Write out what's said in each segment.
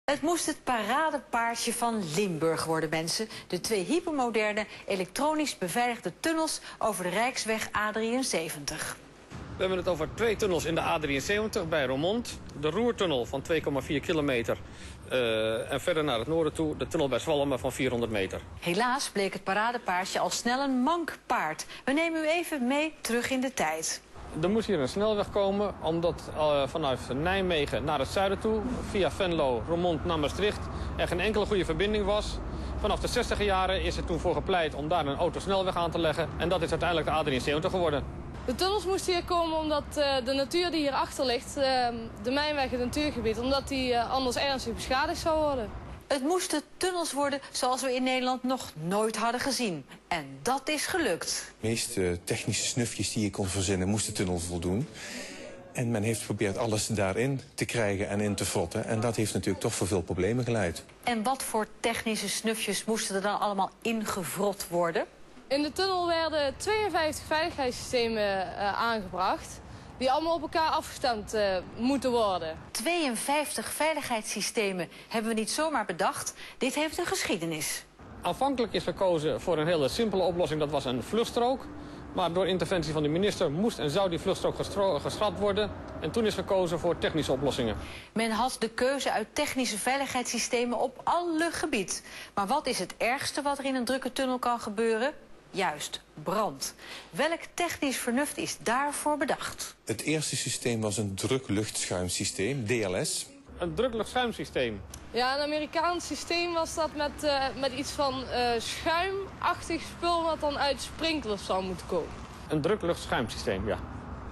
Het moest het paradepaardje van Limburg worden, mensen. De 2 hypermoderne, elektronisch beveiligde tunnels over de Rijksweg A73. We hebben het over 2 tunnels in de A73 bij Roermond. De Roertunnel van 2,4 kilometer. En verder naar het noorden toe de tunnel bij Zwalmen van 400 meter. Helaas bleek het paradepaardje al snel een mank paard. We nemen u even mee terug in de tijd. Er moest hier een snelweg komen, omdat vanuit Nijmegen naar het zuiden toe, via Venlo, Roermond naar Maastricht, er geen enkele goede verbinding was. Vanaf de 60e jaren is er toen voor gepleit om daar een autosnelweg aan te leggen. En dat is uiteindelijk de A73 geworden. De tunnels moesten hier komen omdat de natuur die hierachter ligt, de Mijnweg, het natuurgebied, omdat die anders ernstig beschadigd zou worden. Het moesten tunnels worden zoals we in Nederland nog nooit hadden gezien. En dat is gelukt. De meeste technische snufjes die je kon verzinnen moesten tunnel voldoen. En men heeft geprobeerd alles daarin te krijgen en in te frotten. En dat heeft natuurlijk toch voor veel problemen geleid. En wat voor technische snufjes moesten er dan allemaal ingevrot worden? In de tunnel werden 52 veiligheidssystemen aangebracht, die allemaal op elkaar afgestemd moeten worden. 52 veiligheidssystemen hebben we niet zomaar bedacht. Dit heeft een geschiedenis. Aanvankelijk is gekozen voor een hele simpele oplossing, dat was een vluchtstrook. Maar door interventie van de minister moest en zou die vluchtstrook geschrapt worden. En toen is gekozen voor technische oplossingen. Men had de keuze uit technische veiligheidssystemen op alle gebied. Maar wat is het ergste wat er in een drukke tunnel kan gebeuren? Juist, brand. Welk technisch vernuft is daarvoor bedacht? Het eerste systeem was een drukluchtschuimsysteem, DLS. Een drukluchtschuimsysteem. Ja, een Amerikaans systeem was dat met iets van schuimachtig spul wat dan uit sprinklers zou moeten komen. Een drukluchtschuimsysteem, ja.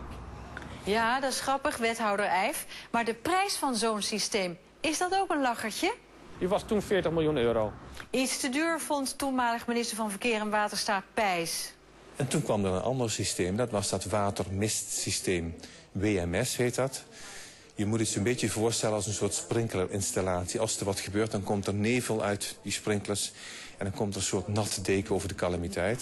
Ja, dat is grappig, wethouder Eijf. Maar de prijs van zo'n systeem, is dat ook een lachertje? Die was toen 40 miljoen euro. Iets te duur vond toenmalig minister van Verkeer en Waterstaat Peijs. En toen kwam er een ander systeem, dat was dat watermistsysteem. WMS heet dat. Je moet het je een beetje voorstellen als een soort sprinklerinstallatie. Als er wat gebeurt, dan komt er nevel uit die sprinklers. En dan komt er een soort natte deken over de calamiteit.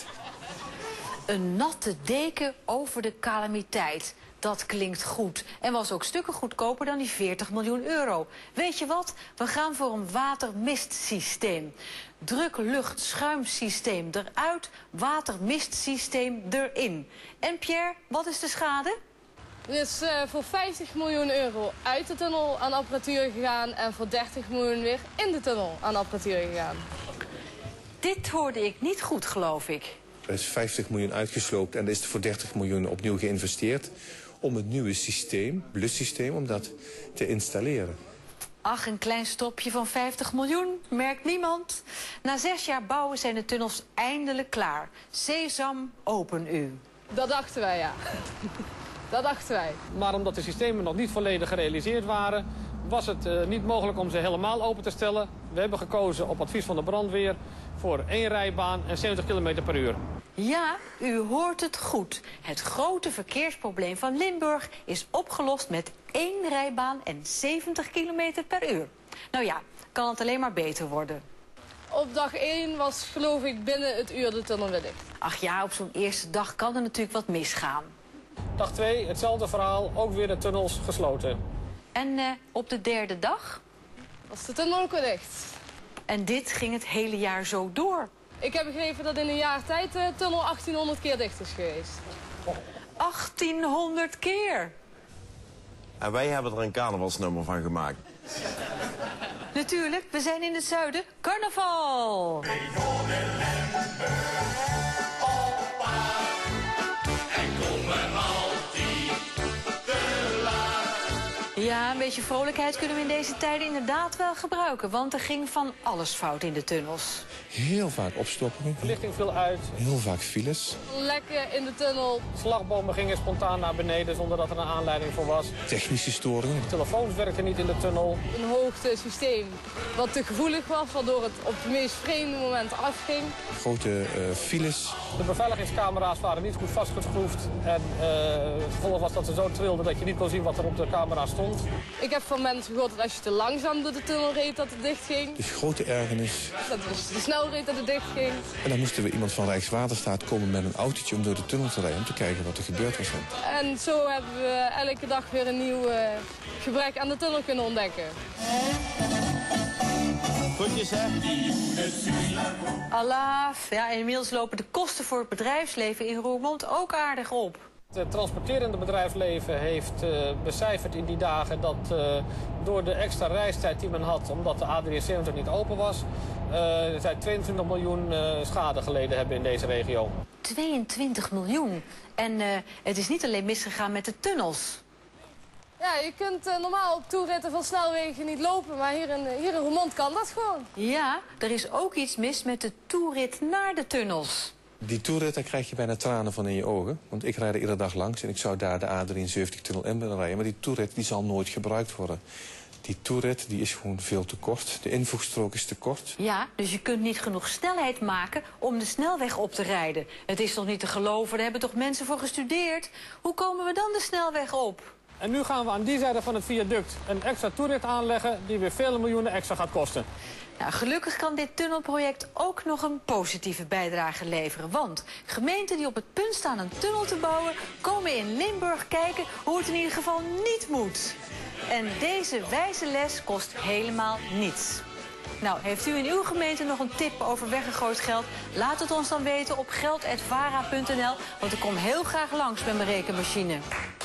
Een natte deken over de calamiteit. Dat klinkt goed. En was ook stukken goedkoper dan die 40 miljoen euro. Weet je wat? We gaan voor een watermistsysteem. Druk-lucht-schuimsysteem eruit, watermistsysteem erin. En Pierre, wat is de schade? Er is voor 50 miljoen euro uit de tunnel aan apparatuur gegaan en voor 30 miljoen weer in de tunnel aan apparatuur gegaan. Dit hoorde ik niet goed, geloof ik. Er is 50 miljoen uitgesloopt en er is voor 30 miljoen opnieuw geïnvesteerd om het nieuwe systeem, blussysteem, om dat te installeren. Ach, een klein stopje van 50 miljoen, merkt niemand. Na 6 jaar bouwen zijn de tunnels eindelijk klaar. Sesam, open u. Dat dachten wij, ja. Dat dachten wij. Maar omdat de systemen nog niet volledig gerealiseerd waren, was het niet mogelijk om ze helemaal open te stellen. We hebben gekozen op advies van de brandweer voor 1 rijbaan en 70 km per uur. Ja, u hoort het goed. Het grote verkeersprobleem van Limburg is opgelost met 1 rijbaan en 70 km per uur. Nou ja, kan het alleen maar beter worden. Op dag 1 was, geloof ik, binnen het uur de tunnel weer dicht. Ach ja, op zo'n eerste dag kan er natuurlijk wat misgaan. Dag 2, hetzelfde verhaal, ook weer de tunnels gesloten. En op de 3e dag? Was de tunnel ook weer dicht. En dit ging het hele jaar zo door. Ik heb begrepen dat in een jaar tijd de tunnel 1800 keer dicht is geweest. 1800 keer! En wij hebben er een carnavalsnummer van gemaakt. Natuurlijk, we zijn in het zuiden. Carnaval! Ja, een beetje vrolijkheid kunnen we in deze tijden inderdaad wel gebruiken. Want er ging van alles fout in de tunnels. Heel vaak opstoppingen. Verlichting viel uit. Heel vaak files. Lekken in de tunnel. Slagbomen gingen spontaan naar beneden zonder dat er een aanleiding voor was. Technische storingen. Telefoons werkten niet in de tunnel. Een hoogtesysteem wat te gevoelig was, waardoor het op het meest vreemde moment afging. Grote files. De beveiligingscamera's waren niet goed vastgeschroefd. En het gevolg was dat ze zo trilden dat je niet kon zien wat er op de camera stond. Ik heb van mensen gehoord dat als je te langzaam door de tunnel reed dat het dicht ging. Dus grote ergernis. Dat was te snel reed dat het dicht ging. En dan moesten we iemand van Rijkswaterstaat komen met een autootje om door de tunnel te rijden om te kijken wat er gebeurd was. En zo hebben we elke dag weer een nieuw gebrek aan de tunnel kunnen ontdekken. is, hè? Allah, ja, en inmiddels lopen de kosten voor het bedrijfsleven in Roermond ook aardig op. Het transporterende bedrijfsleven heeft becijferd in die dagen dat door de extra reistijd die men had, omdat de A73 niet open was, zij 22 miljoen schade geleden hebben in deze regio. 22 miljoen. En het is niet alleen misgegaan met de tunnels. Ja, je kunt normaal op toeritten van snelwegen niet lopen, maar hier in Roermond kan dat gewoon. Ja, er is ook iets mis met de toerit naar de tunnels. Die toerit, daar krijg je bijna tranen van in je ogen. Want ik rijd er iedere dag langs en ik zou daar de A73-tunnel in willen rijden. Maar die toerit die zal nooit gebruikt worden. Die toerit die is gewoon veel te kort. De invoegstrook is te kort. Ja, dus je kunt niet genoeg snelheid maken om de snelweg op te rijden. Het is toch niet te geloven, daar hebben toch mensen voor gestudeerd? Hoe komen we dan de snelweg op? En nu gaan we aan die zijde van het viaduct een extra toerit aanleggen die weer vele miljoenen extra gaat kosten. Nou, gelukkig kan dit tunnelproject ook nog een positieve bijdrage leveren. Want gemeenten die op het punt staan een tunnel te bouwen, komen in Limburg kijken hoe het in ieder geval niet moet. En deze wijze les kost helemaal niets. Nou, heeft u in uw gemeente nog een tip over weggegooid geld? Laat het ons dan weten op geld@vara.nl, want ik kom heel graag langs met mijn rekenmachine.